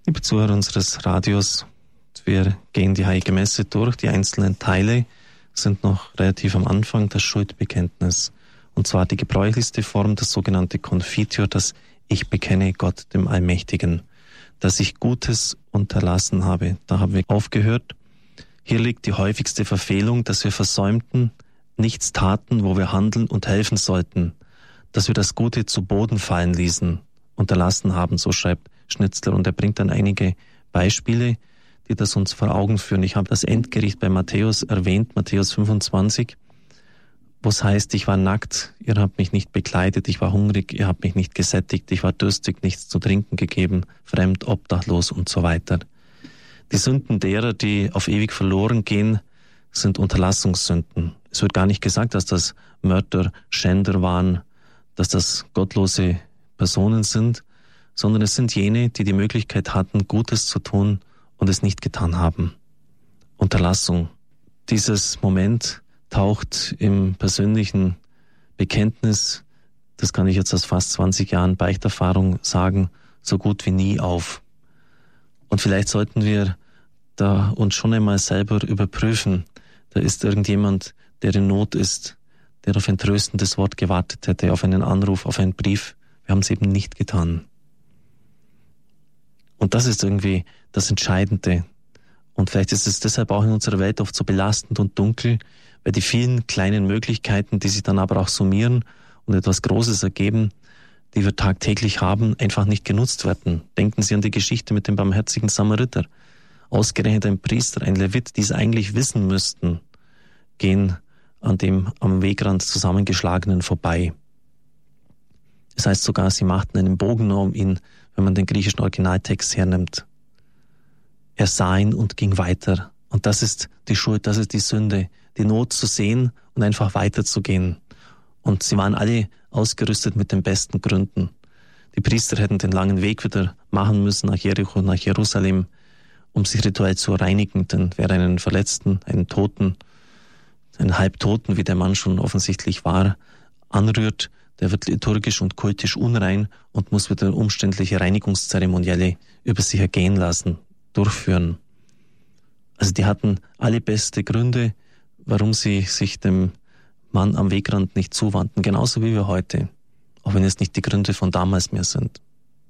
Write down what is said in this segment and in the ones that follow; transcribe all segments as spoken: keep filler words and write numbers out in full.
Liebe Zuhörer unseres Radios, wir gehen die Heilige Messe durch. Die einzelnen Teile sind noch relativ am Anfang, das Schuldbekenntnis. Und zwar die gebräuchlichste Form, das sogenannte Confiteor, das Ich bekenne Gott, dem Allmächtigen, dass ich Gutes unterlassen habe. Da haben wir aufgehört. Hier liegt die häufigste Verfehlung, dass wir versäumten, nichts taten, wo wir handeln und helfen sollten, dass wir das Gute zu Boden fallen ließen, unterlassen haben, so schreibt Schnitzler. Und er bringt dann einige Beispiele, die das uns vor Augen führen. Ich habe das Endgericht bei Matthäus erwähnt, Matthäus fünfundzwanzig, wo es heißt, ich war nackt, ihr habt mich nicht bekleidet, ich war hungrig, ihr habt mich nicht gesättigt, ich war durstig, nichts zu trinken gegeben, fremd, obdachlos und so weiter. Die Sünden derer, die auf ewig verloren gehen, sind Unterlassungssünden. Es wird gar nicht gesagt, dass das Mörder, Schänder waren, dass das gottlose Personen sind, sondern es sind jene, die die Möglichkeit hatten, Gutes zu tun und es nicht getan haben. Unterlassung. Dieses Moment taucht im persönlichen Bekenntnis, das kann ich jetzt aus fast zwanzig Jahren Beichterfahrung sagen, so gut wie nie auf. Und vielleicht sollten wir da uns schon einmal selber überprüfen. Da ist irgendjemand, der in Not ist, der auf ein tröstendes Wort gewartet hätte, auf einen Anruf, auf einen Brief. Wir haben es eben nicht getan. Und das ist irgendwie das Entscheidende. Und vielleicht ist es deshalb auch in unserer Welt oft so belastend und dunkel, weil die vielen kleinen Möglichkeiten, die sich dann aber auch summieren und etwas Großes ergeben, die wir tagtäglich haben, einfach nicht genutzt werden. Denken Sie an die Geschichte mit dem barmherzigen Samariter. Ausgerechnet ein Priester, ein Levit, die es eigentlich wissen müssten, gehen an dem am Wegrand zusammengeschlagenen vorbei. Das heißt sogar, sie machten einen Bogen um ihn, wenn man den griechischen Originaltext hernimmt. Er sah ihn und ging weiter. Und das ist die Schuld, das ist die Sünde, die Not zu sehen und einfach weiterzugehen. Und sie waren alle ausgerüstet mit den besten Gründen. Die Priester hätten den langen Weg wieder machen müssen nach Jericho, nach Jerusalem, um sich rituell zu reinigen. Denn wer einen Verletzten, einen Toten, einen Halbtoten, wie der Mann schon offensichtlich war, anrührt, der wird liturgisch und kultisch unrein und muss wieder umständliche Reinigungszeremonielle über sich ergehen lassen, durchführen. Also die hatten alle beste Gründe, warum sie sich dem Mann am Wegrand nicht zuwandten, genauso wie wir heute, auch wenn es nicht die Gründe von damals mehr sind.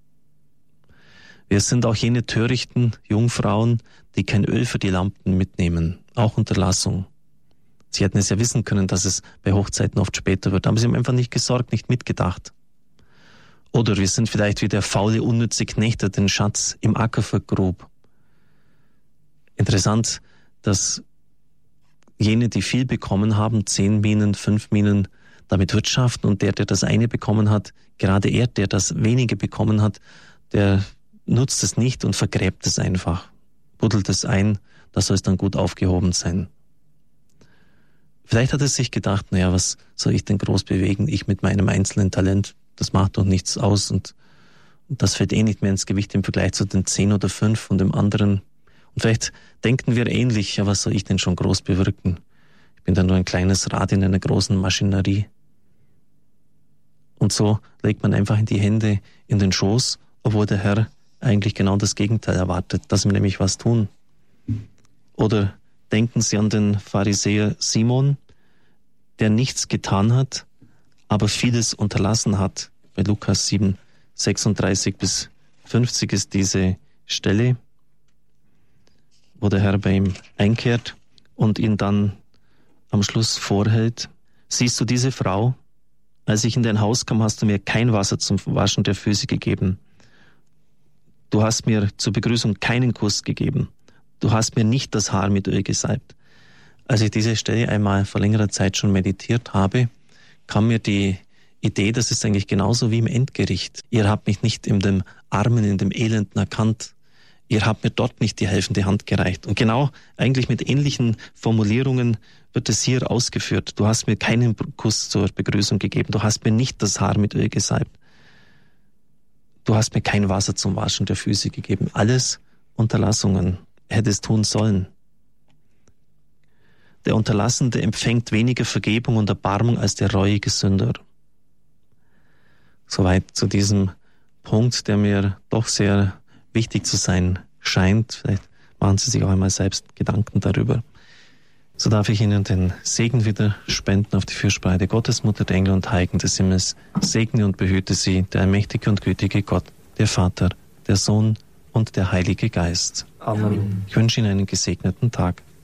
Wir sind auch jene törichten Jungfrauen, die kein Öl für die Lampen mitnehmen, auch Unterlassung. Sie hätten es ja wissen können, dass es bei Hochzeiten oft später wird, aber sie haben einfach nicht gesorgt, nicht mitgedacht. Oder wir sind vielleicht wie der faule, unnütze Knecht, der den Schatz im Acker vergrub. Interessant, dass jene, die viel bekommen haben, zehn Minen, fünf Minen, damit wirtschaften und der, der das eine bekommen hat, gerade er, der das wenige bekommen hat, der nutzt es nicht und vergräbt es einfach, buddelt es ein, da soll es dann gut aufgehoben sein. Vielleicht hat er sich gedacht, naja, was soll ich denn groß bewegen, ich mit meinem einzelnen Talent, das macht doch nichts aus und, und das fällt eh nicht mehr ins Gewicht im Vergleich zu den zehn oder fünf von dem anderen. Und vielleicht denken wir ähnlich, ja, was soll ich denn schon groß bewirken? Ich bin dann nur ein kleines Rad in einer großen Maschinerie. Und so legt man einfach in die Hände in den Schoß, obwohl der Herr eigentlich genau das Gegenteil erwartet, dass wir nämlich was tun. Oder denken Sie an den Pharisäer Simon, der nichts getan hat, aber vieles unterlassen hat. Bei Lukas sieben, sechsunddreißig bis fünfzig ist diese Stelle, wo der Herr bei ihm einkehrt und ihn dann am Schluss vorhält. Siehst du diese Frau? Als ich in dein Haus kam, hast du mir kein Wasser zum Waschen der Füße gegeben. Du hast mir zur Begrüßung keinen Kuss gegeben. Du hast mir nicht das Haar mit Öl gesalbt. Als ich diese Stelle einmal vor längerer Zeit schon meditiert habe, kam mir die Idee, das ist eigentlich genauso wie im Endgericht. Ihr habt mich nicht in dem Armen, in dem Elenden erkannt. Ihr habt mir dort nicht die helfende Hand gereicht. Und genau eigentlich mit ähnlichen Formulierungen wird es hier ausgeführt. Du hast mir keinen Kuss zur Begrüßung gegeben. Du hast mir nicht das Haar mit Öl gesalbt. Du hast mir kein Wasser zum Waschen der Füße gegeben. Alles Unterlassungen. Er hätte es tun sollen. Der Unterlassende empfängt weniger Vergebung und Erbarmung als der reuige Sünder. Soweit zu diesem Punkt, der mir doch sehr wichtig zu sein scheint. Vielleicht machen Sie sich auch einmal selbst Gedanken darüber. So darf ich Ihnen den Segen wieder spenden auf die Fürsprache der Gottesmutter, der Engel und Heiligen des Himmels. Segne und behüte Sie, der allmächtige und gütige Gott, der Vater, der Sohn und der Heilige Geist. Amen. Ich wünsche Ihnen einen gesegneten Tag.